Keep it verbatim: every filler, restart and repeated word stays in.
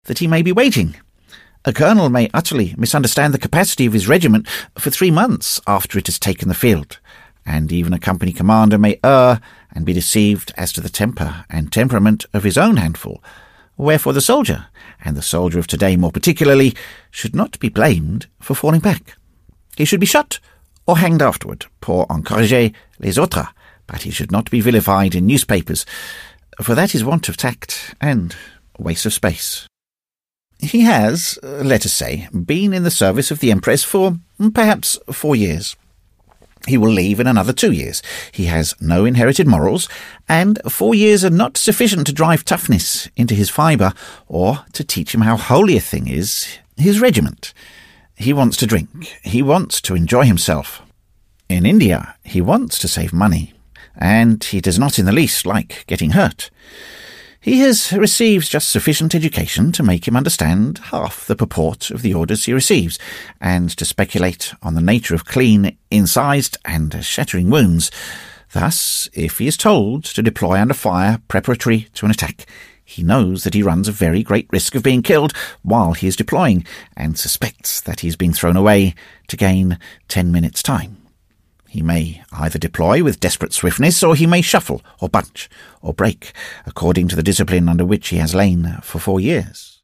that he may be waiting. A colonel may utterly misunderstand the capacity of his regiment for three months after it has taken the field, and even a company commander may err and be deceived as to the temper and temperament of his own handful. Wherefore the soldier, and the soldier of today more particularly, should not be blamed for falling back. He should be shot or hanged afterward, pour encourager les autres, but he should not be vilified in newspapers, for that is want of tact and waste of space. He has, let us say, been in the service of the Empress for perhaps four years. He will leave in another two years. He has no inherited morals, and four years are not sufficient to drive toughness into his fibre or to teach him how holy a thing is his regiment. He wants to drink. He wants to enjoy himself. In India, he wants to save money, and he does not in the least like getting hurt. He has received just sufficient education to make him understand half the purport of the orders he receives, and to speculate on the nature of clean, incised, and shattering wounds. Thus, if he is told to deploy under fire preparatory to an attack, he knows that he runs a very great risk of being killed while he is deploying, and suspects that he is being thrown away to gain ten minutes' time. He may either deploy with desperate swiftness, or he may shuffle, or bunch, or break, according to the discipline under which he has lain for four years.